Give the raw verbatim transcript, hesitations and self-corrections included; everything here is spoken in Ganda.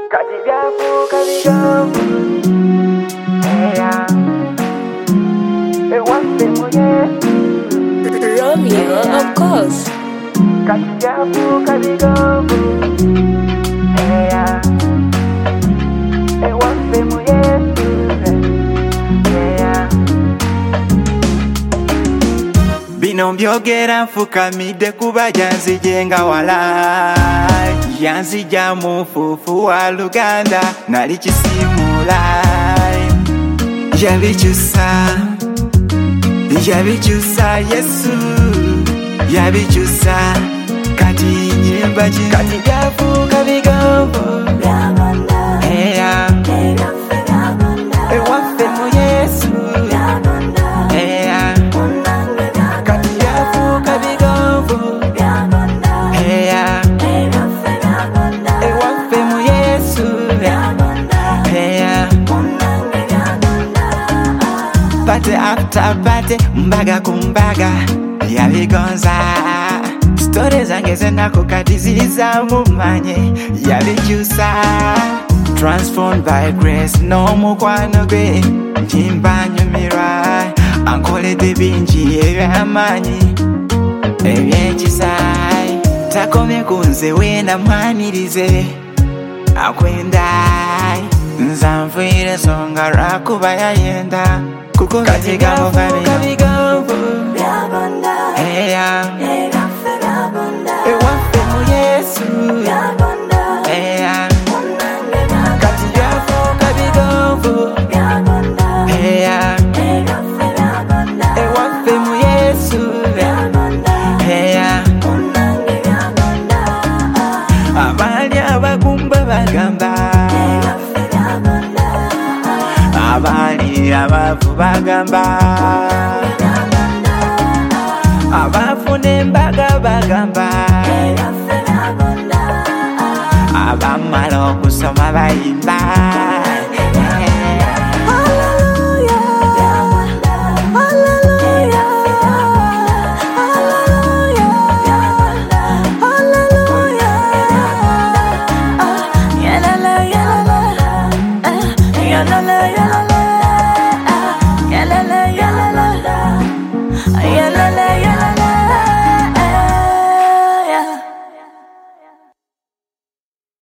Katigafu, katigafu, yeah. Ewafe moye Romeo, of course. Katigafu, katigafu, yeah. Ewafe moye yeah. Bino mbyogera nfukamidde kuba janzijenga wala yanzija mu nfuufu wa Luganda nali kisimula yabikyusa yabikyusa Yesu yabikyusa kati nyimba ki katigafu kabigambo eya ewaffe mu Yesu eya katigafu kabigambo eya ewaffe mu Yesu eya pate after pate mbaga kumbaga yabigonza story zange zenako kati ziliza mumanye yabikyusa transformed by grace no mukwano gwe njimba nyumirwa ankoledde bingi eby'amaanyi eby'ekisa takomye kunze wena mwanirize akwenda nzanvuyire songa lwakuba yayenda kuko katigambo kabigambo eya ewaffe mu Yesu eya katigafu kabigambo eya ewaffe mu Yesu eya abaali abagumba bagamba abaali abavu bagamba abafuna embaga bagamba abamala okusoma bayimba La la la la